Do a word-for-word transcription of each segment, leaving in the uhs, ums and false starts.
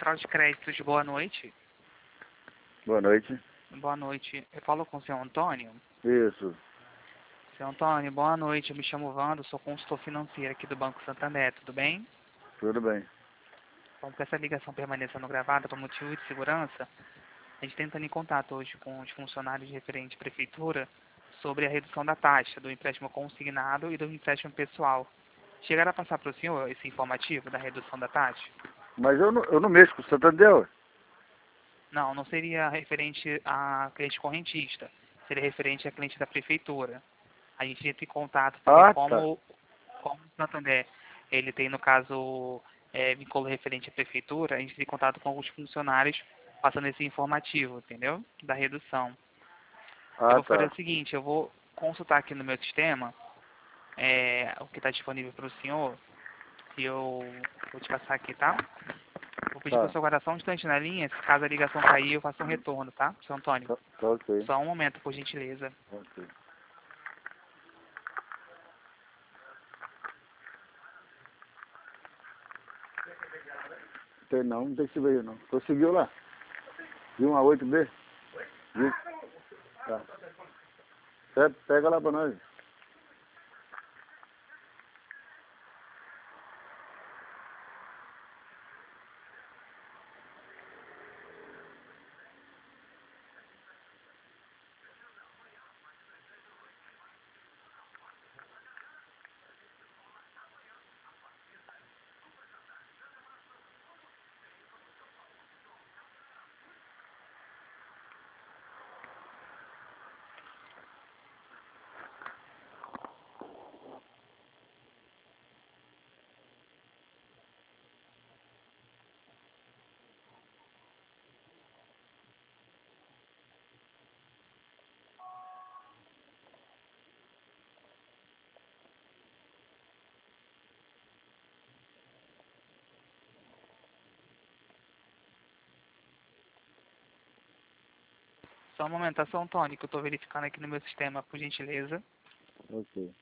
Central de Créditos, boa noite. Boa noite. Boa noite. Eu falo com o senhor Antônio. Isso. Senhor Antônio, boa noite. Eu me chamo Wando, sou consultor financeiro aqui do Banco Santander, tudo bem? Tudo bem. Bom, que essa ligação permanecendo gravada por motivo de segurança, a gente tenta em contato hoje com os funcionários referentes à prefeitura sobre a redução da taxa do empréstimo consignado e do empréstimo pessoal. Chegaram a passar para o senhor esse informativo da redução da taxa? Mas eu não, eu não mexo com o Santander, ué. Não, não seria referente a cliente correntista, seria referente a cliente da prefeitura. A gente entra em contato porque Ah, tá. como, como o Santander, ele tem no caso é, vínculo referente à prefeitura, a gente entra em contato com alguns funcionários passando esse informativo, entendeu? Da redução. Eu Ah, vou fazer tá. o seguinte, eu vou consultar aqui no meu sistema é, o que está disponível para o senhor e eu vou te passar aqui, tá? Vou pedir para o Tá. senhor guardar só um instante na linha, se caso a ligação cair eu faço um retorno, tá? Seu Antônio, Tá, tá ok. só um momento, por gentileza. Ok. Tem não, não tem que se ver não. Conseguiu lá? De um a oito B? Viu? Tá. Pega, pega lá pra nós. Só um momento, tá, seu Antônio, que eu estou verificando aqui no meu sistema, por gentileza. Ok.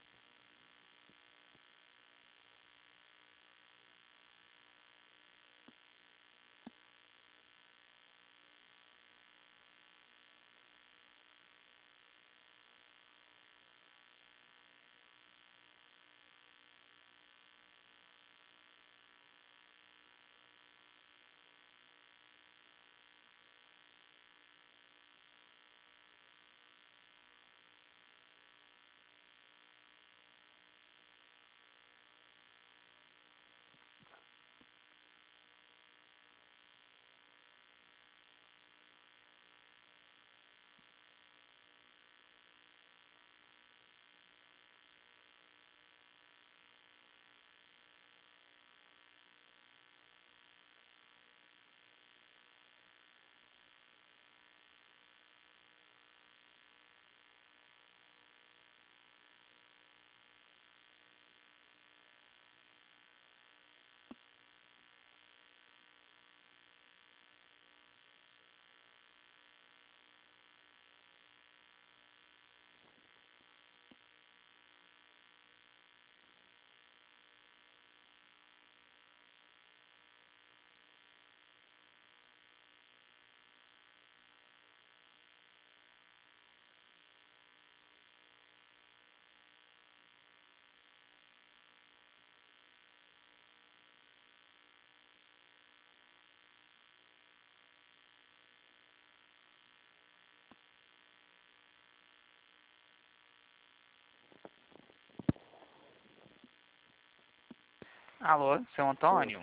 Alô, seu Antônio?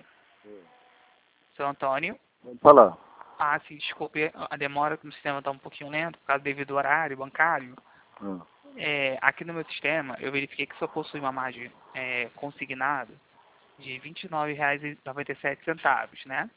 Seu Antônio? Vamos falar. Ah, sim, desculpe, a demora no sistema está um pouquinho lento, por causa devido ao horário bancário. Ah. É, aqui no meu sistema, eu verifiquei que só possui uma margem é, consignada de vinte e nove reais e noventa e sete centavos, né?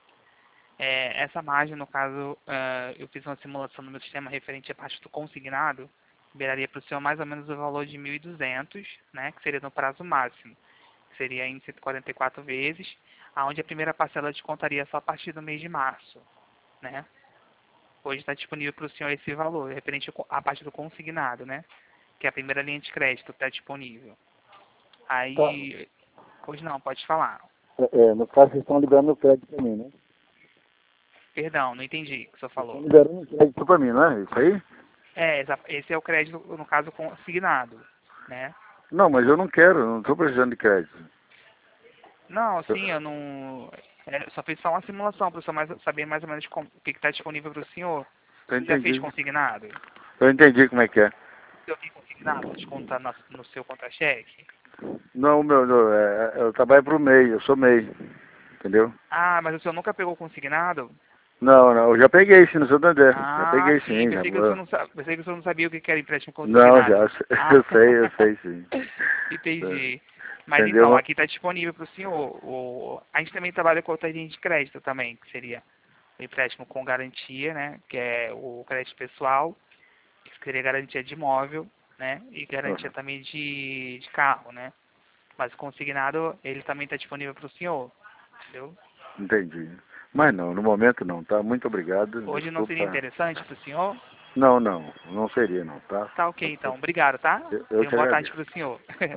É, essa margem, no caso, ah, eu fiz uma simulação no meu sistema referente à parte do consignado, liberaria para o senhor mais ou menos o valor de mil e duzentos, né? Que seria no prazo máximo, que seria em cento e quarenta e quatro vezes, aonde a primeira parcela descontaria só a partir do mês de março, né? Hoje está disponível para o senhor esse valor, referente à parte do consignado, né? Que é a primeira linha de crédito está disponível. Tá. Aí, hoje não, pode falar. É, é, no caso, vocês estão liberando o crédito para mim, né? Perdão, não entendi o que o senhor falou. Estão liberando o crédito para mim, não é isso aí? É, exa- esse é o crédito, no caso, consignado, né? Não, mas eu não quero, eu não estou precisando de crédito. Não, sim, eu não... é, eu só fiz só uma simulação para o senhor mais, saber mais ou menos como, o que está disponível para o senhor. Eu Você já fez entendi. consignado? Eu entendi como é que é. O senhor tem consignado, descontar no, no seu contra-cheque? Não, meu, não, é, é, eu trabalho para o M E I, eu sou M E I, entendeu? Ah, mas o senhor nunca pegou consignado? Não, não, eu já peguei sim no Santander, já Ah, peguei sim, sim, já. pensei que o senhor não, sa- pensei que o senhor não sabia o que era empréstimo Não, consignado. já, Ah, eu sei, eu sei sim. entendi. Mas Entendeu? então, Mas- aqui está disponível para o senhor. O, a gente também trabalha com outra linha de crédito também, que seria o empréstimo com garantia, né? Que é o crédito pessoal, que seria garantia de imóvel, né? E garantia também de, de carro, né? Mas o consignado, ele também está disponível para o senhor, entendeu? Entendi. Mas não, no momento não, tá? Muito obrigado, Hoje não seria desculpa. interessante para o senhor? Não, não, não seria não, tá? Tá ok, então. Obrigado, tá? Eu, eu Tenha que uma boa tarde agradeço. para o senhor.